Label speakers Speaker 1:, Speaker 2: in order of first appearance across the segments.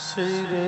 Speaker 1: ਸ੍ਰੀ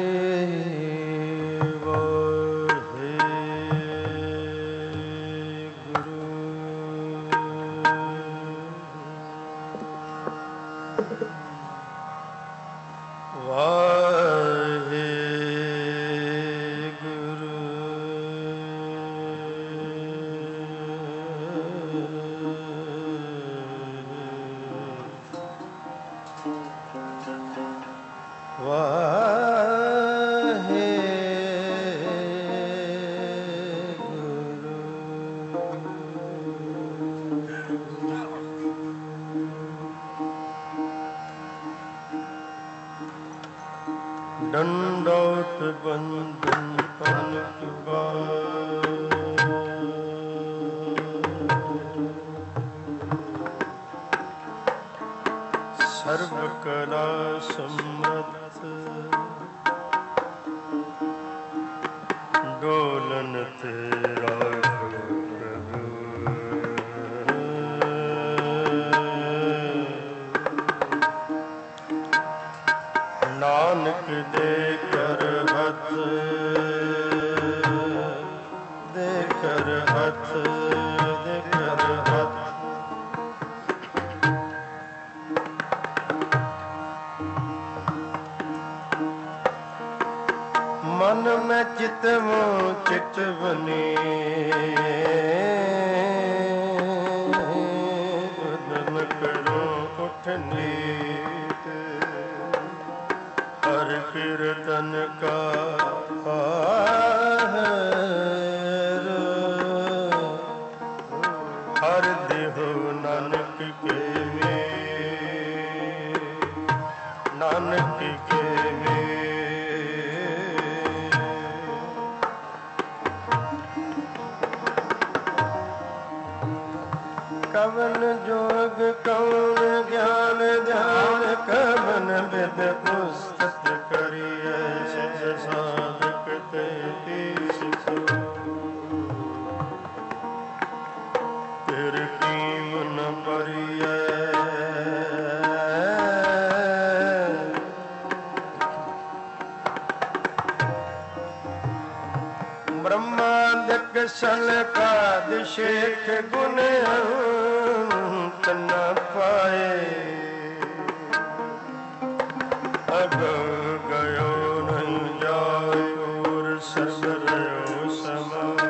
Speaker 1: ਡੰਡੋਤ ਬੰਦਨ ਪਨਕ ਸਰਬ ਕਲਾ ਸਮਰਥ ਡੋਲਨ ਤੇਰਾ ਨਾਨਕ ਦੇ ਕਰ ਹੱਥ ਦੇ ਕਰ ਹੱਥ ਦੇ ਕਰ ਹੱਥ ਮਨ ਮੈਂ ਚਿਤਵ ਚਿਤਵਨੀ ਬਦਨ ਕਰੋ ਉਠਨੀ ਹਰ ਕੀਰਤਨ ਕਾ ਹਰ ਦੇਹੁ ਨਾਨਕ ਕੇ ਮੇ ਨਾਨਕ ਕੇ ਮੇ ਕਵਨ ਜੋਗ ਕੌਣ ਗਿਆਨ ਧਿਆਨ ਕਵਨ ਵਿਦ ਪੁਸਤਕ ਕਰੀਐ ਸਿਧ ਸਾਧਕ ਤੇ ਤੀਸਿ ਤੇਰੇ ਕੀਮ ਨ ਪਰੀਐ ਬ੍ਰਹਮਾਦਿਕ ਸਲਕਾਦਿ ਸ਼ੇਖ ਗੁਣ ਅੰਤ ਨ ਪਾਏ ਅਗ ਗਇਓ ਨਹੀਂ ਜਾਇ ਸਰਬ ਰਹਿਓ ਸਮਾਇ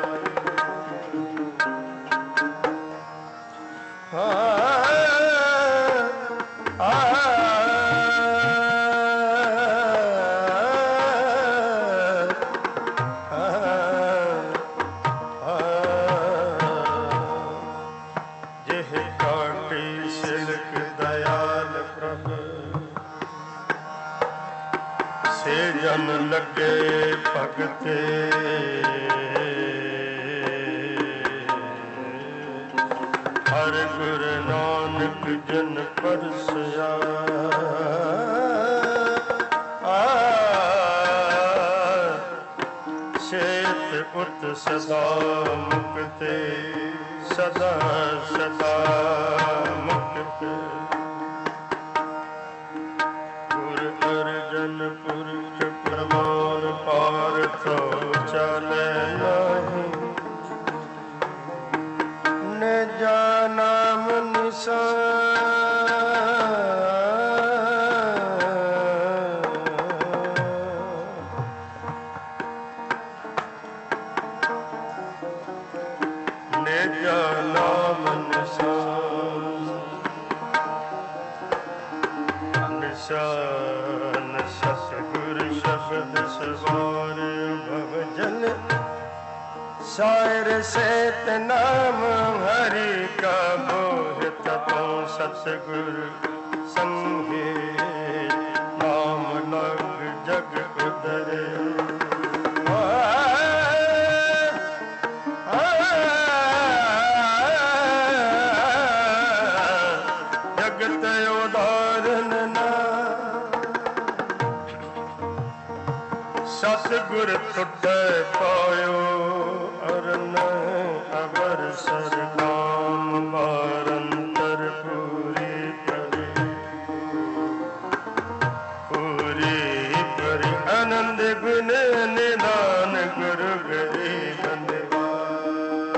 Speaker 1: ਜਨ ਲੱਗੇ ਭਗਤੇ ਹਰ ਗੁਰ ਨਾਨਕ ਜਨ ਪਰਸਿਆ ਸੇਤ ਉਤ ਸਦਾ ਮੁਕਤੇ ਸਦਾ ਸਦਾ ਮੁਕਤੇ ਗੁਰ ਅਰਜਨ ਪੁਰਖ ਪ੍ਰਮਾਨ ਪਾਰਥ ਚਲੇ ਨਾਹੀ ਨਿਜਾ ਨਾਮ ਨਿਸ਼ਾਨ ਨਿਜਾ ਨਾਮ ਨਿਸ਼ਾਨ ਨਿਸ਼ਾਨ ਸਤਿਗੁਰ ਸ਼ਬਦ ਸਵਾਰ ਭਵ ਜਨ ਸਾਇਰ ਸੇਤ ਨਾਮ ਹਰਿ ਕਾ ਬੋਹਿਤ ਤੋ ਸਤਿਗੁਰ ਸੰਗੇ ਨਾਮ ਲਗ ਜਗ ਉਦਰੇ ਜਗਤ ਉਦਾਰਨ ਸਤਿਗੁਰ ਟੁੱਟੇ ਪਾਇਓ ਅਰਨ ਅਵਰ ਸਰ ਨਾਮ ਮਾਰੰਤਰ ਪੂਰੀ ਪਰੀ ਪੂਰੀ ਪਰੀ गुण निदान गुरु गरीब निवाज।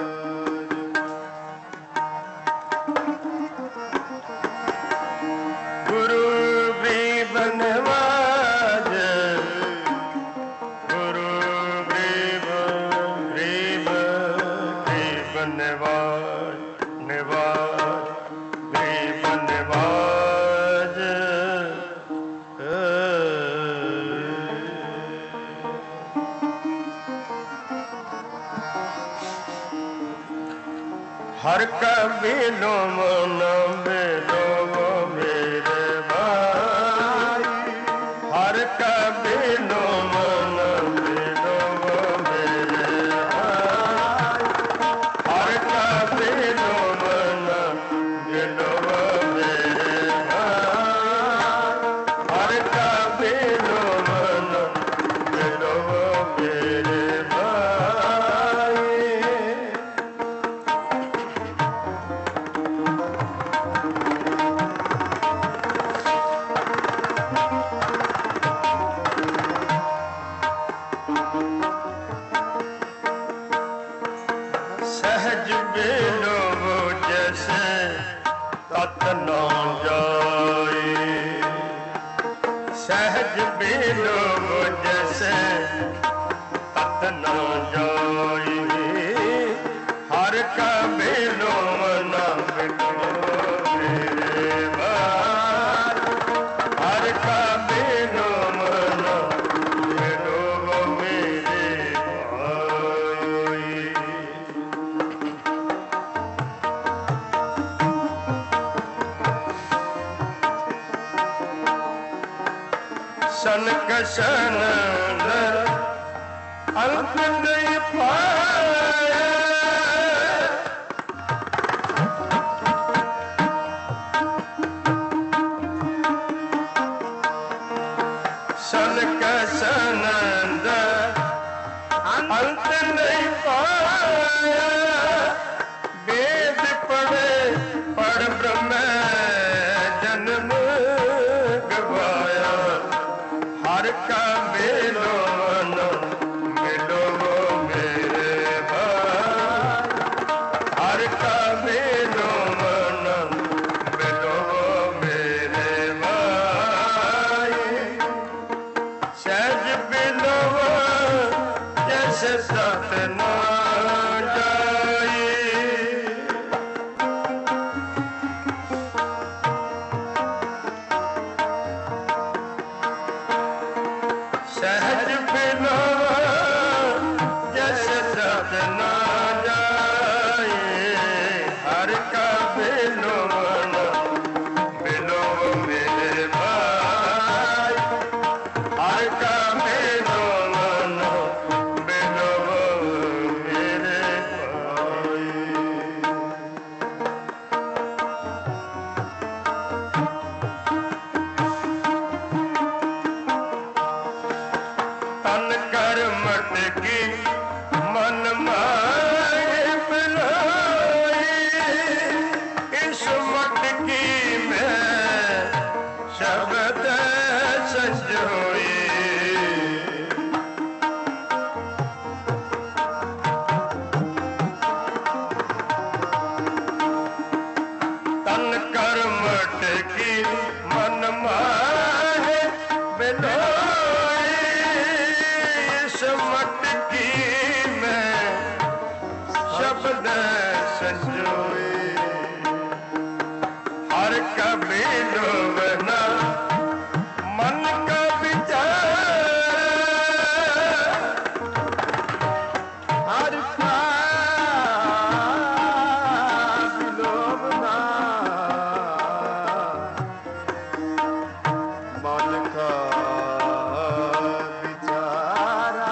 Speaker 1: गुरु गरीब निवाज, गुरु गरीब गरीब गरीब निवाज निवाज गरीब निवाज। हर का बिलो मन बेलो मेरे भाई, हर का बिलो मन बेलो मेरे भाई, हर का बिलो मन बेलो मेरे भाई, हर का बिलो मन बेलो मेरे भाई। सहज बेलो जैसे तत न जाए, सहज बेलो जैसे तत न जाए, हर का बेलो मना बिलो मेरे भाई, हर का बेलो मना बिलो मेरे भाई। सनक सनंद अंत नहीं पाया, सनक सनंद अंत नहीं पाया, वेद पढ़े पढ़ ब्रह्म जन्म गवाया, हर का बेलो मन मिलो मेरे भाई, हर का बेलो मन मिलो मेरे भाई। सहज बिलो जैसे सत न जाए, सहज बिलो जैसे सत न जाए, हर का बिलो मन बिलो मेरे भाई, हर का बिलो मन बिलो मेरे भाई। तन कर मटकी मन माए पिलाई, इस मटकी में शब्द संजोई, तन कर मटकी मन माए बिलोई, इस मटकी में शब्द संजोए, हर कभी लोभना मन का विचार, हर का विलोभना मन का विचारा।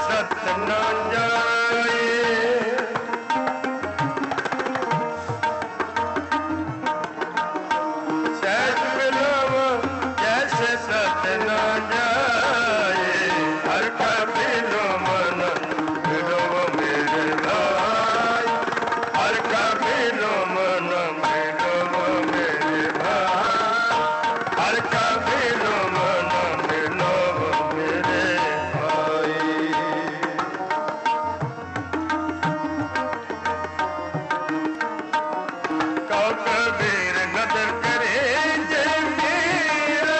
Speaker 1: सत न जाए। सहज मिलव जैसे सत न जाए। हर का मिलो मन मिलो मेरे भाई। हर का मिलो मन मिलो मेरे भाई। हर का मिलो मन मिलो मेरे भाई। कौ कबीर नदर करे जय मेरा।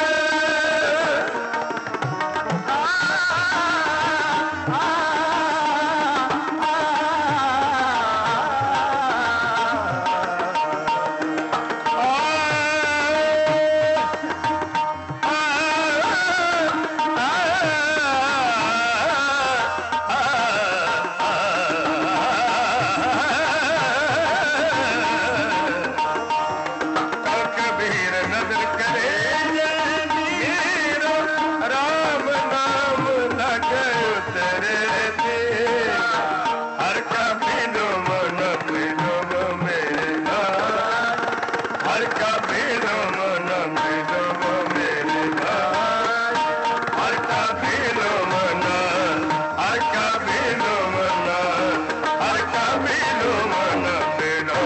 Speaker 1: कबीर नदर करे जय मेरा। राम नाम लगे उतरे थे। हर का मिलो मन मिलो मेरे भाई। हर का मिलो मन मिलो मेरे भाई। हर का मिलो मन। हर का मिलो मन। हर का मिलो मन मिलो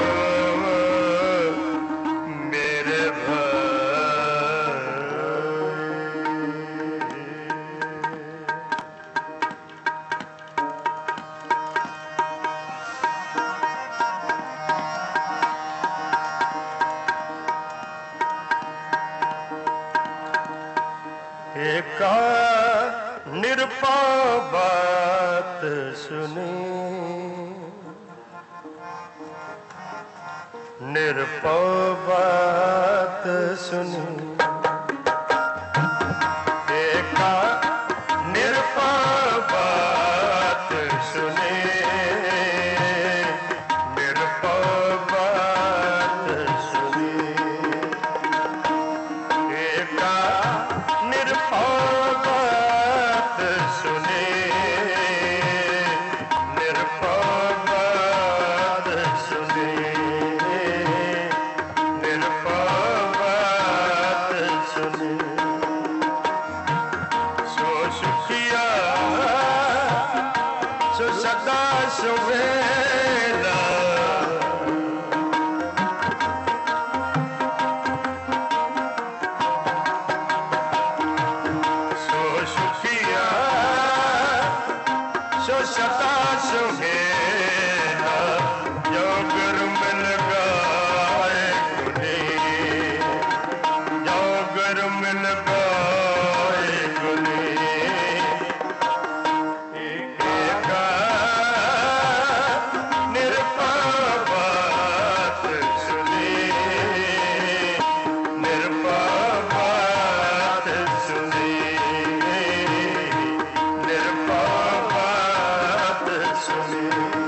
Speaker 1: मेरे भाई। एका निरपाव बात सुनी। निरपाव बात सुनी। एका निरपाव बात सुनी। निरपाव बात सुनी। एका निरपाव बात सुनी। निरपाव बात सुनी। निरपाव बात सुनी। सो सुखिया सो सदा सुवेला। सो सुखिया सो सदा सुहेला। जो गुरु मिल गाए गुनी। जो गुरु मिल गाए गुनी। एका निरपाव बात सुनी। निरपाव बात सुनी। निरपाव बात सुनी।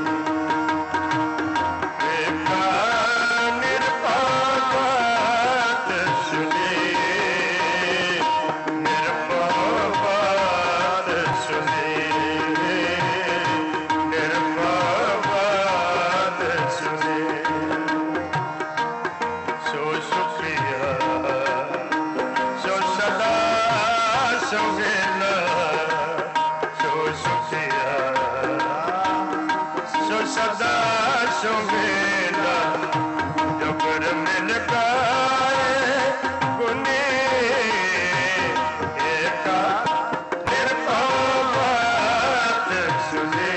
Speaker 1: एका निरपाव बात सुनी। निरपाव बात सुनी। निरपाव बात सुनी। सो सुखिया सो सदा सुहेला। सो सुखिया सो सदा सुहेला। जो गुरु मिल गाए गुनी। एका निरपाव बात सुनी।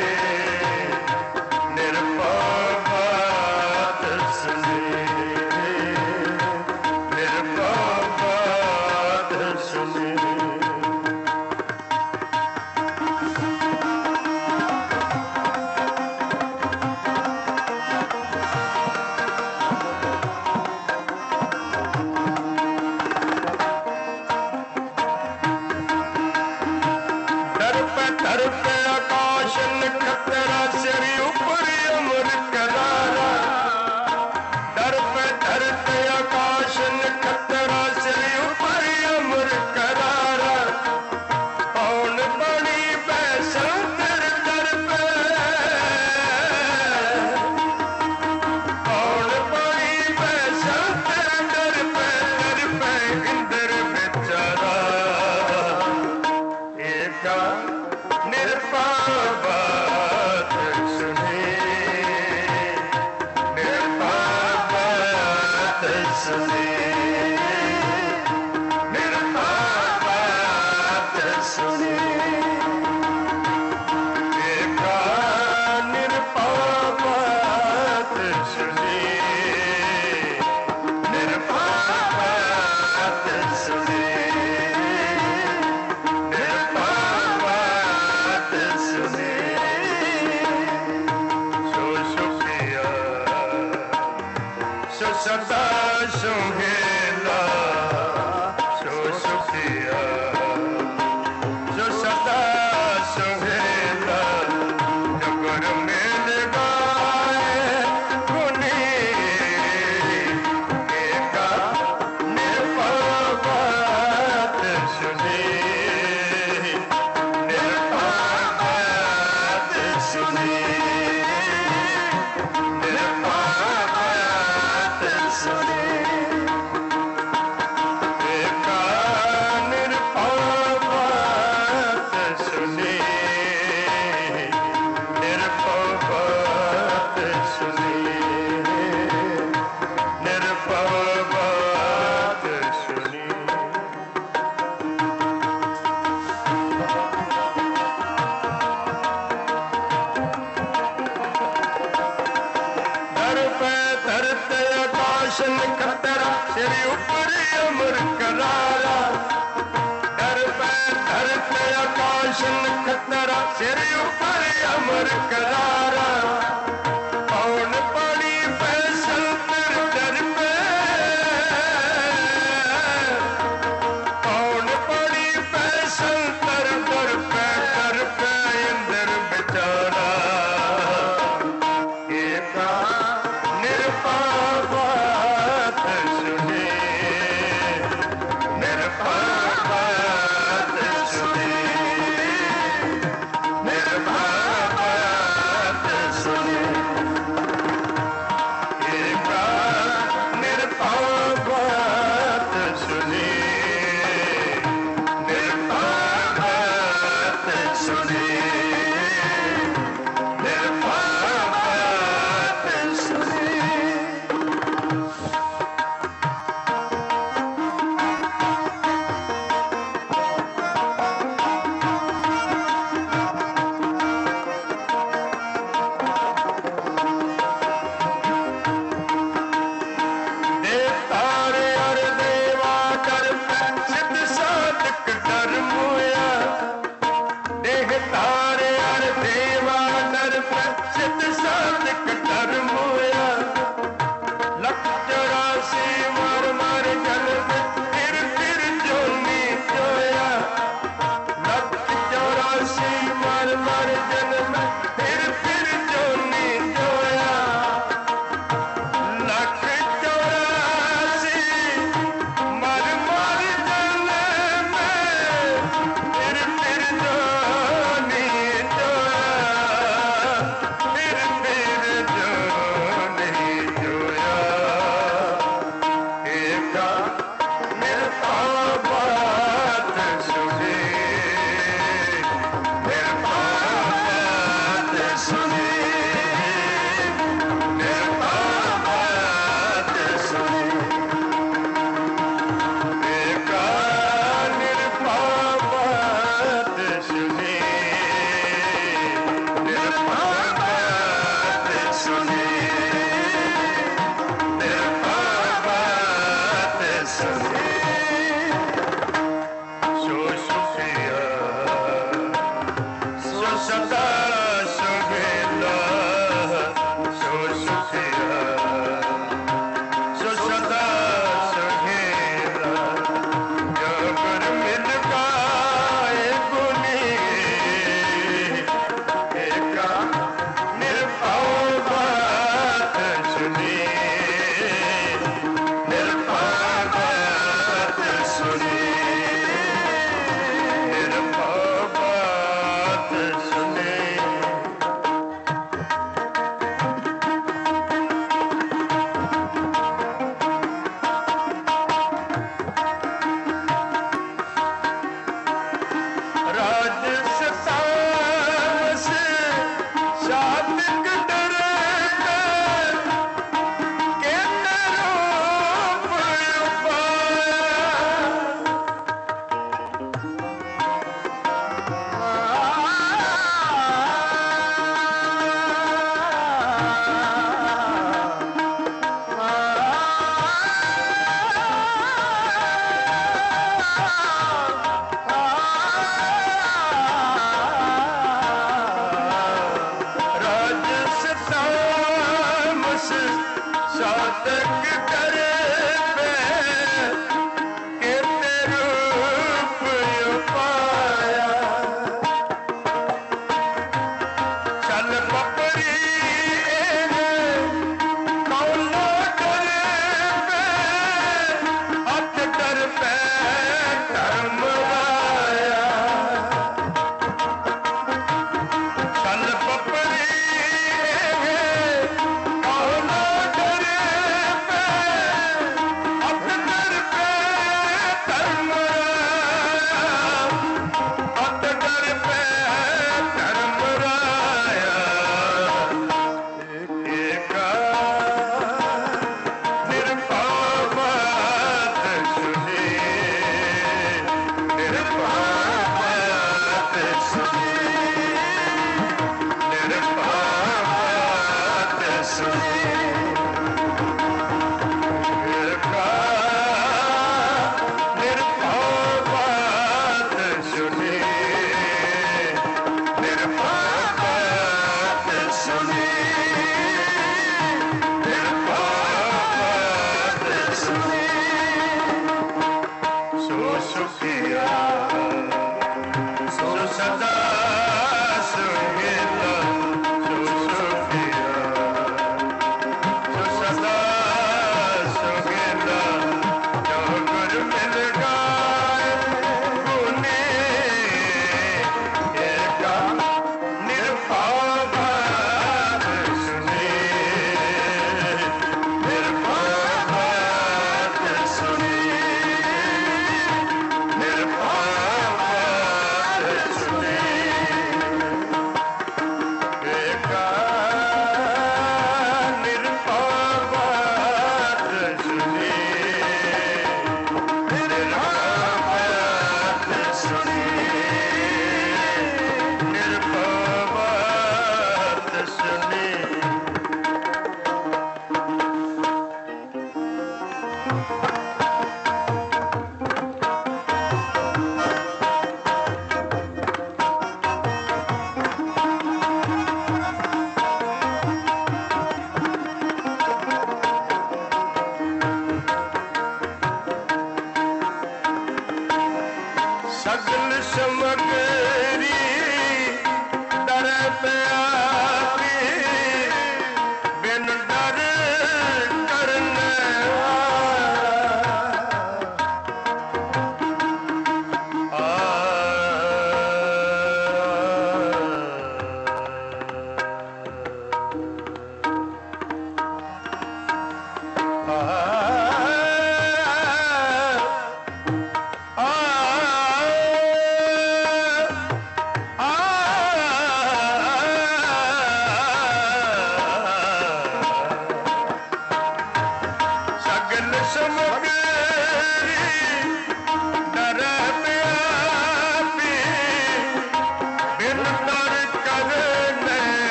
Speaker 1: निरपाव बात सुनी। निरपाव बात सुनी। धर पे आकाश नखतरा सिर ऊपर अमर करारा। धर पे आकाश नखतरा सिर ऊपर अमर करारा। कौन बड़ी बैसा निरपवाद सुने, निरपवाद सुने, निरपवाद सुने। देखा निरपवाद सुने, निरपवाद सुने, निरपवाद सुने। सो सुखिया सो सदा सुहेला, सो सुखिया सो सदा सुहेला, जगर मिल गाए गुनी। एका निरपवाद सुने, निरपवाद सुने, निरपवाद सुने। एका निरपवाद सुने, निरपवाद सुने, निरपवाद सुने। दर पे धरते आकाश नखतरा, सिर ऊपर अमर करारा। दर पे धरते आकाश नखतरा, सिर ऊपर अमर करारा। कौन पड़ी फैसल दर दर पे, कौन पड़ी फैसल दर दर पे इंदर बेचारा। एका निरपवाद सुने, निरपवाद सुने, निरपवाद सुने। एका निरपवाद सुने, निरपवाद सुने, निरपवाद सुने। देवतारे और देवा कर सिद्ध साधक डर मोया। देवतारे और देवा डर सिद्ध साधक डर मोया। लख 84 मार मार जल में फिर जोनी जोया। लख 84 मार मार जल में फिर जोनी जोया। लख 84 मर मर जल में फिर जोनी जोया, फिर जोनी जोया। एका निरपवाद सुने, निरपवाद सुने, निरपवाद सुने। एका निरपवाद सुने, निरपवाद सुने, निरपवाद सुने। सो सुखिया सो सदा सुहेला, सो सुखिया सो सदा सुहेला, जगर मिल गाए गुनी। एका निरपवाद सुने, निरपवाद सुने, निरपवाद सुने।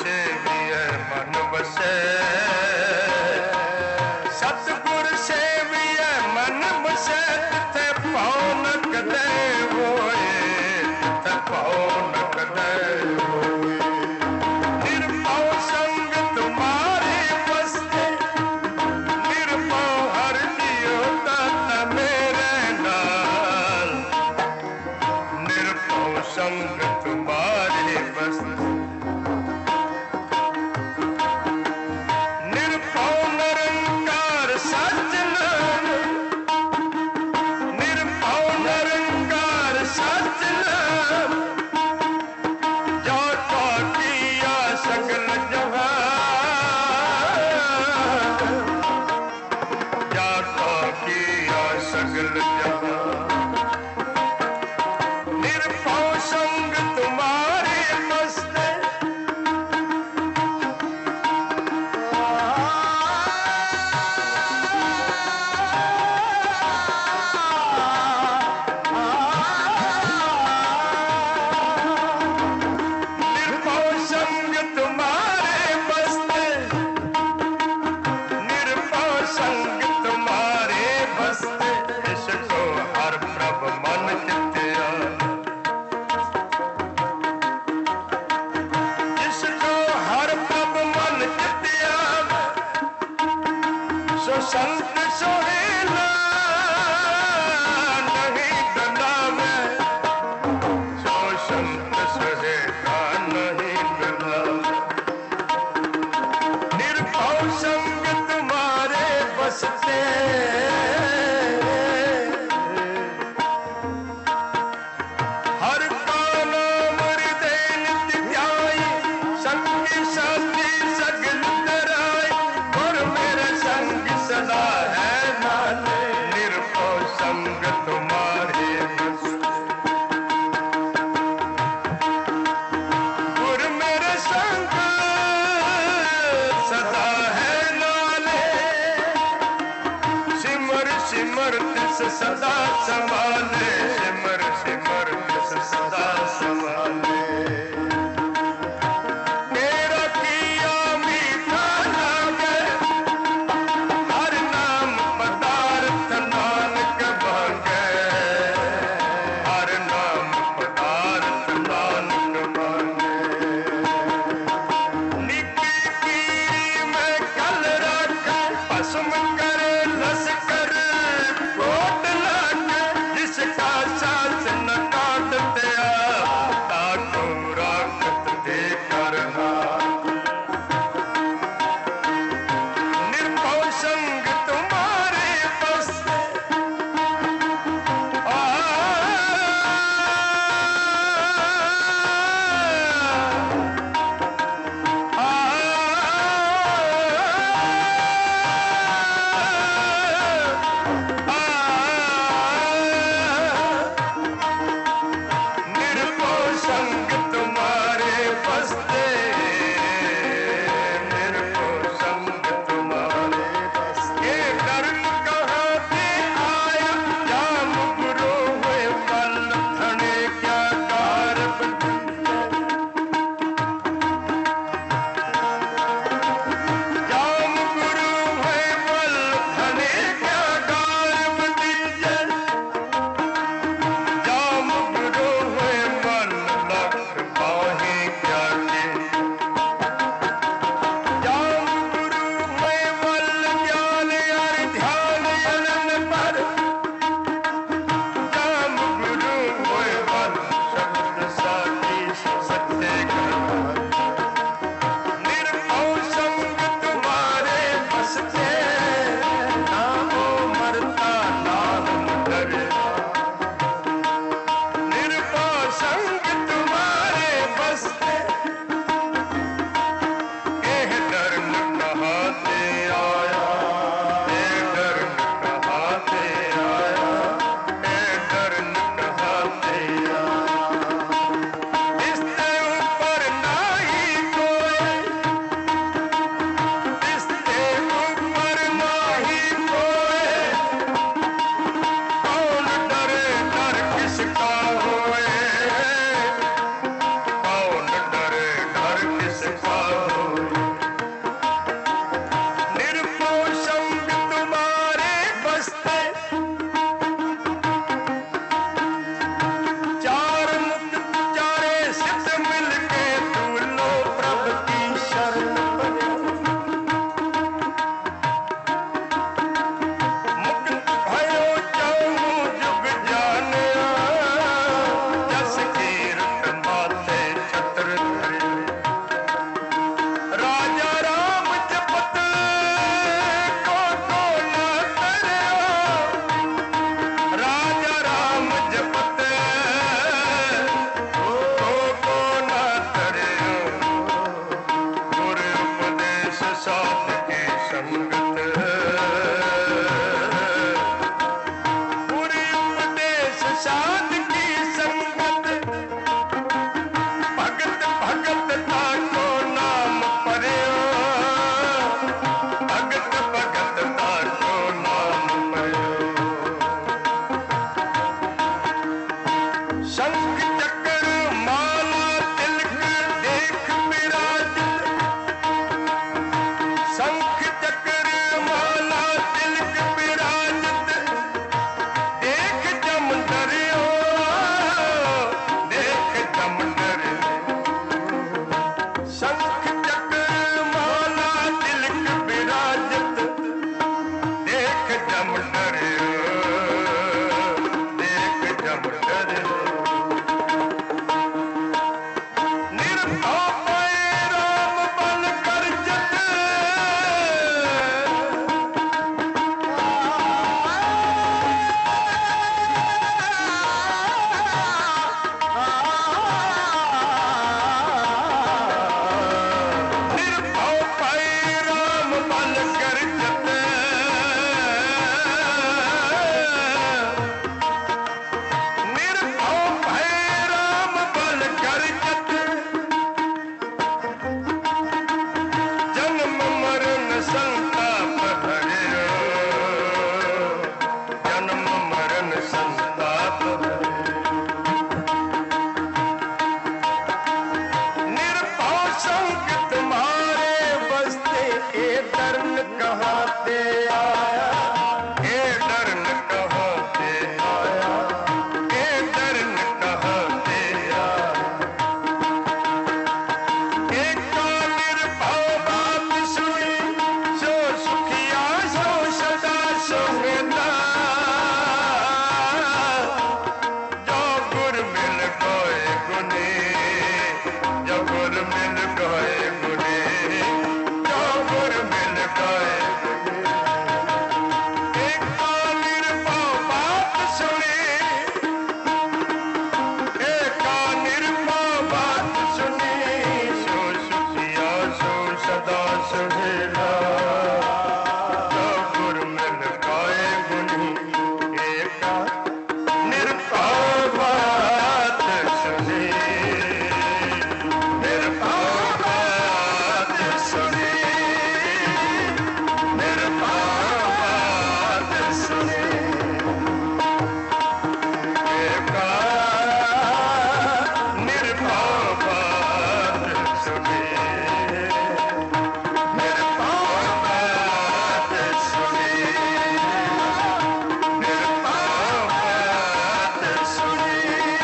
Speaker 1: सेविए मन बसे सतगुर सेविए मन बसे तिथे पाओ न कदे होए तिथे पाओ न कदे होए निर्भव संग तुम्हारे बसते निर्भव हर जियो तात मेरे नाल निर्भव संग तुम्हारे बसते निर्भव निरंकार सच्चिदानंद निर्भव निरंकार सच्चिदानंद जो तो किया सकल जहान जो तो किया सकल जहान निर्भव संग तुम्हारे बसते निर्भव संग तुम्हारे बसते निर्भव संग तुम्हारे बसते इसको हर प्रभ मन चित्या इसको हर प्रभ मन चित्या सो संत सोहेला नहीं डलावे सो संत सोहेला नहीं डलावे निर्भव संग तुम्हारे बसते हर का नाम हृदय नित्य ध्याई संगी साथी सगल तराई और मेरे संग सदा है नाले निर्भव संग तुम्हारे बसते और मेरे संग सदा है नाले सिमर सिमर तिस सदा संभाले सिमर सिमर तिस सदा संभाले तेरा किया मीठा लागे हर नाम पदार्थ नानक भागे हर नाम पदार्थ नानक भागे निकी कीरी में कल रख भस्म करे लस कर कोट लागे जिसका साथ न काटते आ साध की संगत, पूरी उपदेश साध की संगत, भगत भगत ताको नाम पर्यो, भगत भगत ताको नाम पर्यो। शंख चक्र माला तिलक देख विराजित, शंख चक्र माला तिलक विराजित, देख जम डरियो, देख जम डरियो। शंख चक्र माला तिलक विराजित, देख जम डरियो, देख जम डरियो। निर्भय राम बल गर्जत, निर्भय राम बल गर्जत, निर्भय राम बल गर्जत, जन्म मरण संताप हरियो, जन्म मरण संताप हरियो। निर्भय संग तुम्हारे बसते, ए दर्न कहाँ ते आया, ए दर्न कहाँ ते आया, ए दर्न कहाँ ते आया। एक निर्भय बात सुनी, सो सुखिया सो सदा सुहेता, जो गुर मिल गए गुने, जो गुर मिल गए गुने, जो गुर मिल गए गुने। एक निर्भय बात सुनी, एक निर्भय बात सुनी, सो सुखिया सो सदा सुहेला, जो गुर मिल गए गुनी। एक निर्भय बात सुनी, निर्भय बात सुनी, निर्भय बात सुनी। एक निर्भय बात सुनी, निर्भय बात सुनी, निर्भय बात सुनी,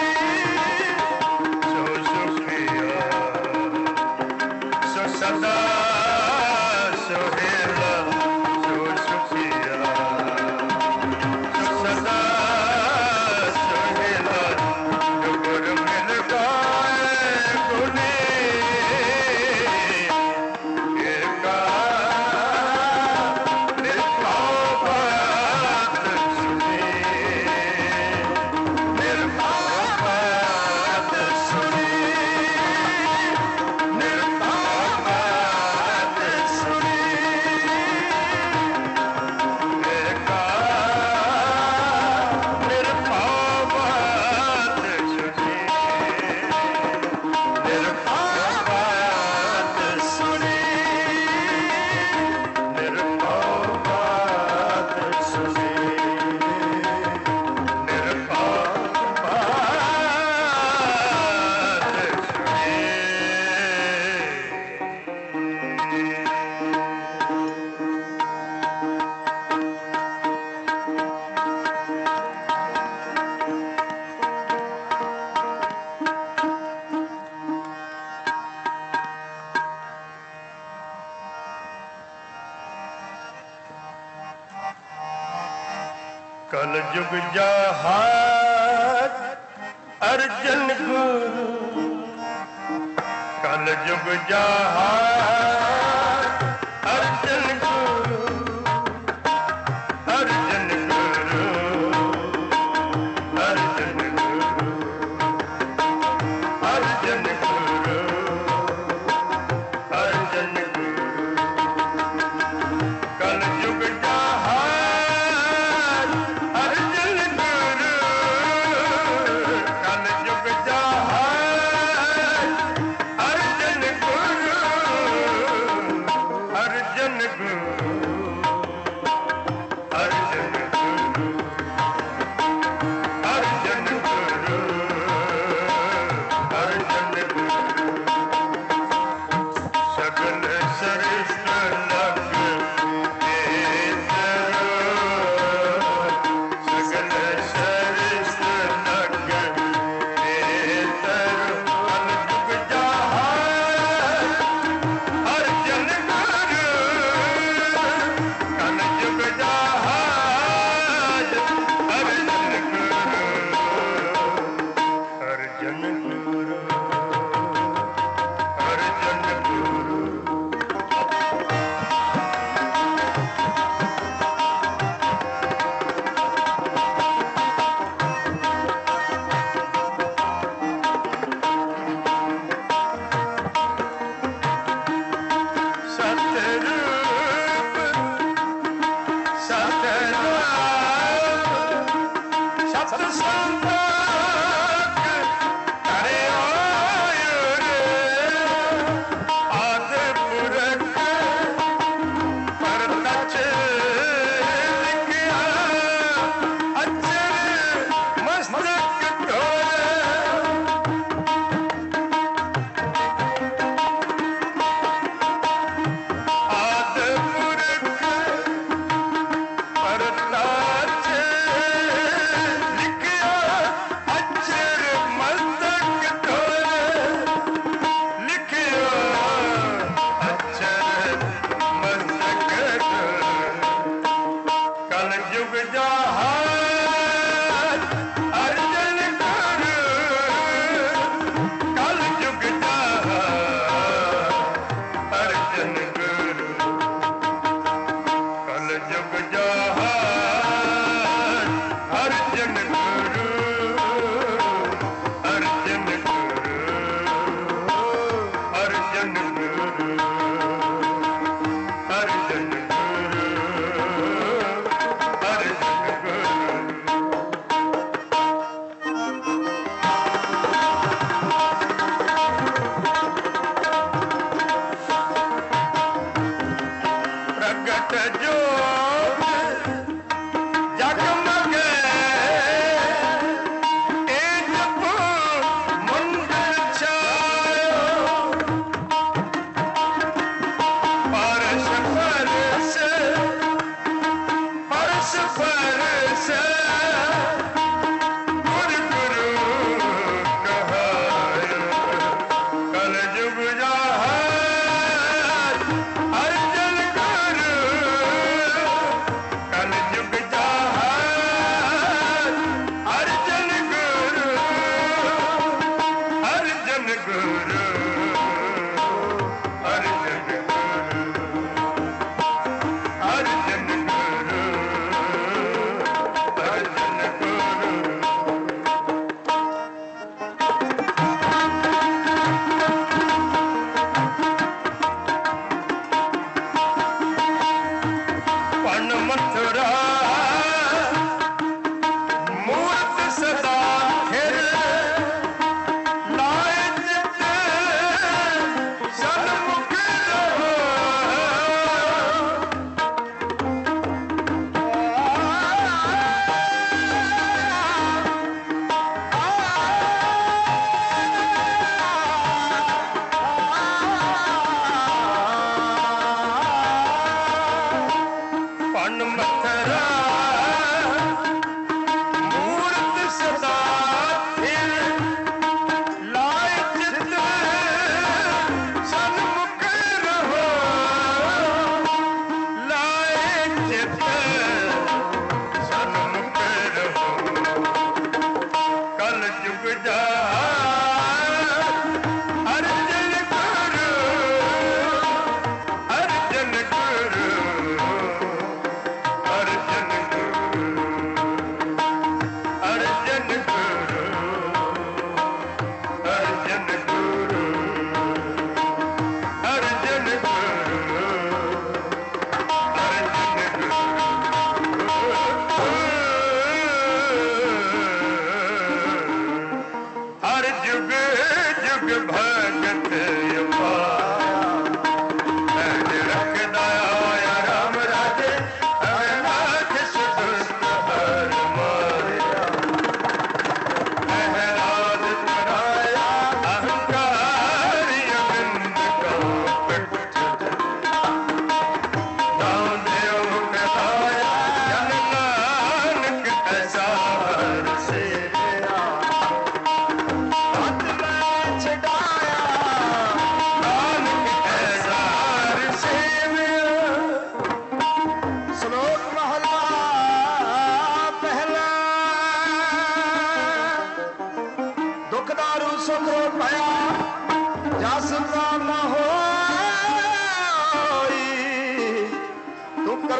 Speaker 1: सो सुखिया सो सदा सुहेला, सो सुखिया सो सदा सुहेला, जो गुर मिल गए गुने। एक निर्भय बात सुनी, निर्भय बात सुनी, निर्भय बात सुनी। एक निर्भय बात सुनी, निर्भय बात सुनी, निर्भय बात सुनी, निर्भय कल जुग जहाज अर्जन गुरु, कल जुग जहाज अर्जन गुरु, अर्जन गुरु, अर्जन गुरु, अर्जन गुरु, अर्जन गुरु।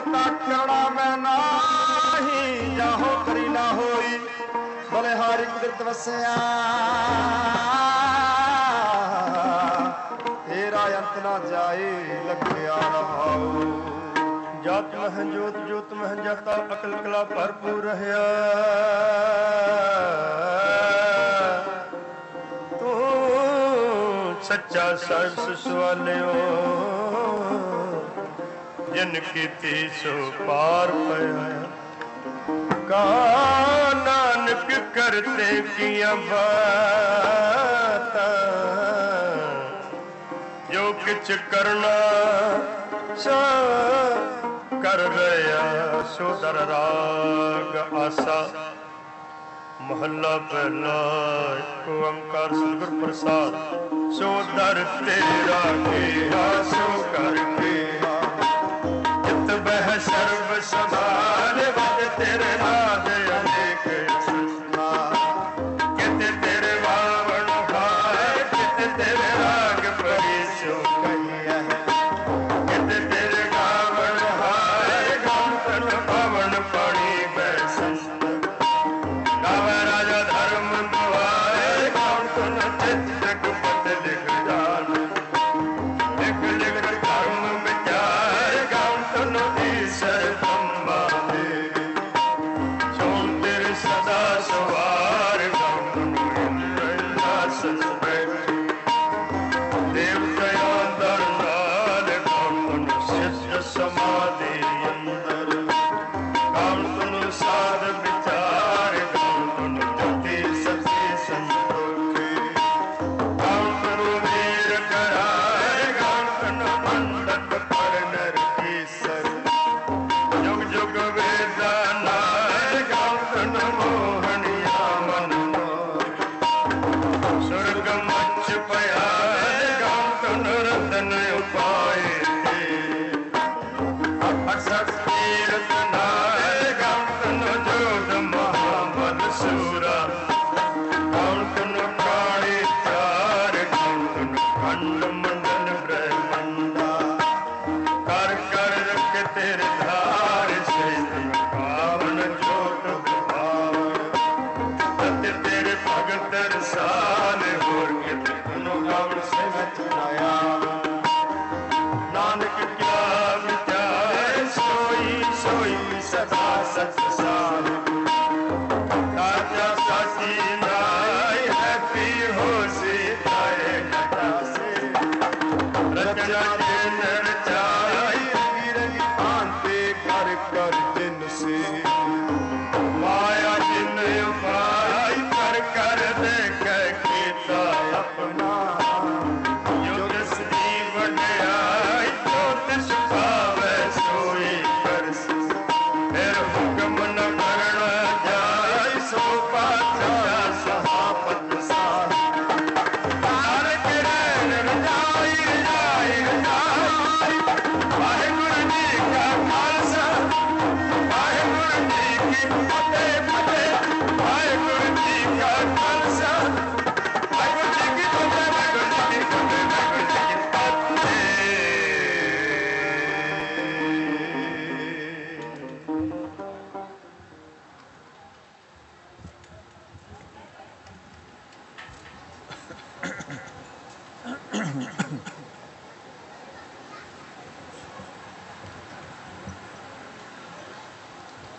Speaker 1: करता करना मैं नाही, जाहो करी ना होई बलिहारी कुदरत वसया, तेरा अंत ना जाए लग्या रहाओ। जात मह जोत जोत मह जाता अकल कला भरपूर रहा, तू सच्चा सरस सवालियो, जिन कीती सो पार पाया। का नानक करते किया बात, जो किछ करना सा कर रहा सो दर राग आसा। महला पहला ओंकार सतगुर प्रसाद, सो दर तेरा किया सो करके चित बह सर्व संभाल, बद तेरे नाद अनेक सृष्टा, कित तेरे वावण भाए, कित तेरे राग परी सो कहिया है, कित तेरे गावण हाय, गान तन पावन पानी बैसंत, गावे राजा धर्म दुआए, गान तन चित्रक पद लिख जान, लिख लिख धर्म विचार, गान तन ईश्वर ब्रह्मा दे, सोन तेरे सदा सवार, गान तन इंद्रासन बैठे, देवतया दर नाल, गान तन सिद्ध समाधि अंदर, गान तन साध विचार, गान तन ज्योति सती संतोखे, गान तन वीर कराए, गान तन मंडक पर नर ईसर, जुग जुग वेदा नाय, गान तन मोहनिया मन मोह, स्वर्ग मच्छ पयाय, गान तन रतन उपाय ते, अठसठ तीरथ नाय, गान तन जोध महाबल सूरा, गान तन काली चार, गान तन खंड मंडल ब्रह्मंडा, कर कर रख तेरे